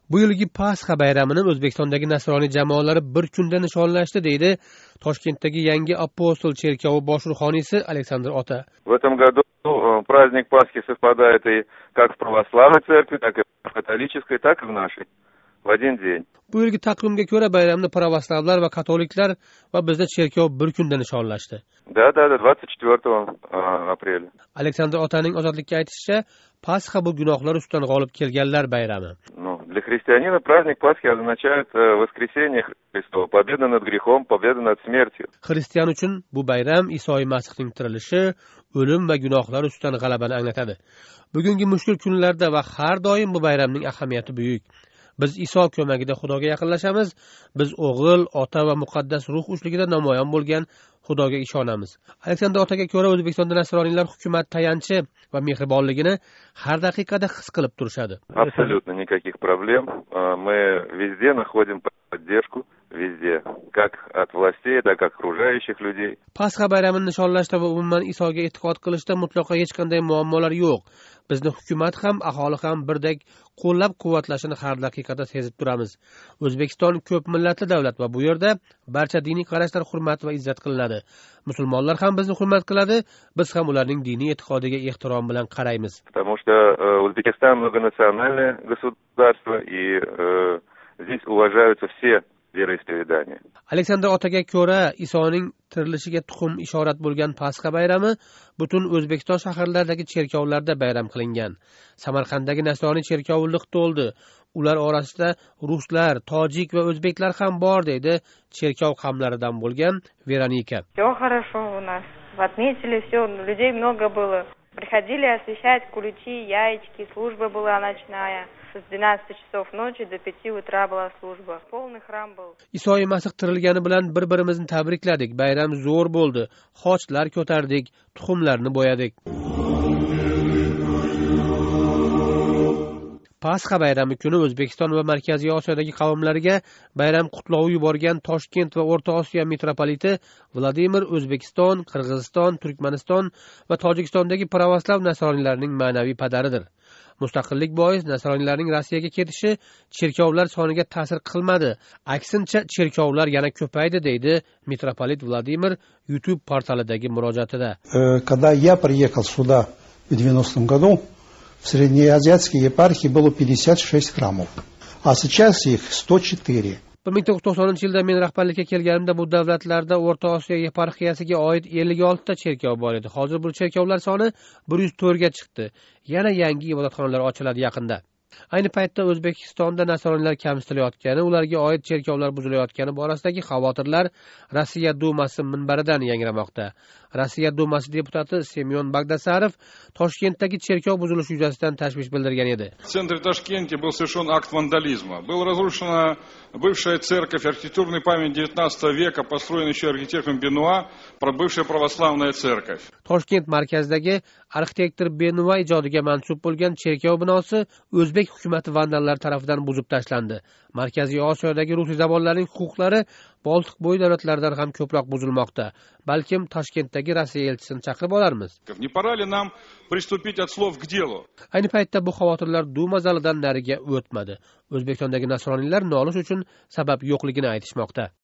Bu yilgi Pasxa bayramini O'zbekistondagi nasroniy jamoalari bir kunda nishonlashdi, deydi Toshkentdagi Yangi Apostol cherkovi bosh ruhoniysi Aleksandr Ota. В этом году праздник Пасхи совпадает и как в православной церкви, так и в католической, так и в нашей. В один день. Bu yilgi taqvimga ko'ra bayramni pravoslavlar va katoliklar va bizda cherkov bir kunda nishonlashdi. Да, 24 апреля. Aleksandr Otaning ozodlikka aytishicha, Pasxa bu gunohlar ustidan g'olib kelganlar bayrami. Для христианина праздник Пасхи означает воскресение Христова, победа над грехом, победа над смертью. Xristian uchun bu bayram Iso Masihning tirilishi, o'lim va gunohlar ustidan g'alabani anglatadi. Bugungi mushkul kunlarda va har doim bu bayramning ahamiyati buyuk. Biz Iso ko'magida Xudoga yaqinlashamiz. Biz O'g'il, Ota va muqaddas ruh uchligida namoyon bo'lgan Xudoga ishonamiz. Aleksandr Otaga ko'ra O'zbekistonda nasroniylar hukumat tayanchi va mehribonligini har daqiqada his qilib turishadi. Абсолютно никаких проблем. Мы везде находим поддержку, везде, как от властей, так и от окружающих людей. Pasxa bayramini nishonlashda va umuman Isoga e'tiqod qilishda mutlaqo hech qanday muammolar yo'q. Bizni hukumat ham, aholi ham birdek qo'llab-quvvatlashini har daqiqada sezib turamiz. O'zbekiston ko'p millatli davlat va bu yerda barcha diniy qarashlar hurmat va izzat qilinadi. Musulmonlar ham bizni hurmat qiladi, biz ham ularning diniy e'tiqodiga ehtirom bilan qaraymiz. Потому что Узбекистан многонациональное государство, и здесь уважаются все вероисповедания. Aleksandr Otaga ko'ra Isoning tirilishiga tuxum ishorat bo'lgan Pasxa bayrami butun O'zbekiston shaharlaridagi cherkovlarda bayram qilingan. Samarqanddagi nasroniy cherkovi liq to'ldi. Ular orasida ruslar, tojik va o'zbeklar ham bor, deydi cherkov qamlaridan bo'lgan Veronika. Все хорошо у нас. Отметили все, людей много было. Приходили освещать куличи, яички, служба была ночная. С 12 часов ночи до 5 утра была служба. Полный храм был. Iso Masih tirilgani bilan bir-birimizni tabrikladik. Bayram zo'r bo'ldi. Xochlar ko'tardik, tuxumlarni bo'yadik. Pasxa bayrami kuni O'zbekiston va Markaziy Osiyodagi qavmlariga bayram qutlovi yuborgan Toshkent va O'rta Osiyo metropoliti Vladimir O'zbekiston, Qirg'iziston, Turkmaniston va Tojikistondagi pravoslav nasroniylarining ma'naviy padaridir. Mustaqillik bois nasroniylarning Rossiyaga ketishi cherkovlar soniga ta'sir qilmadi. Aksincha cherkovlar yana ko'paydi, deydi metropolit Vladimir YouTube portalidagi murojaatida. Когда я приехал сюда в 90-м году, в среднеазиатской епархии было 56 храмов, а сейчас их 104. 1990-yilda men rahbarlikka kelganimda bu davlatlarda O'rta Osiyo yeparxiyasiga oid 56 ta cherkov bor edi. Hozir bu cherkovlar soni 104 ga chiqdi. Yana yangi ibodatxonalar ochiladi yaqinda. Ayni paytda O'zbekistonda nasroniylar kamsitilayotgani, ularga oid cherkovlar buzilayotgani borasidagi xavotirlar Rossiya Dumasi minbaridan yangramoqda. Rossiya Dumasi deputati Semyon Bagdasarov Toshkentdagi cherkov buzilishi yuzasidan tashvish bildirgan edi. В центре Ташкента был совершен акт вандализма. Была разрушена бывшая церковь, архитектурный память 19 века, построена еще архитектором Бенуа, бывшая православная церковь. Toshkent markazidagi arxitektor Benua ijodiga mansub bo'lgan cherkov binosi O'zbek hukumati vandallar tomonidan buzib tashlandi. Markaziy Osiyodagi rus zamonlarining huquqlari Boltiq bo'yi davlatlaridan ham ko'proq buzilmoqda. Balkim Toshkentdagi Rossiya elchisini chaqirib olarmiz. Не пора ли нам приступить от слов к делу? Ayni paytda bu xavotirlar Duma zalidan nariga o'tmadi. O'zbekistondagi nasroniylar nolish uchun sabab yo'qligini aytishmoqda.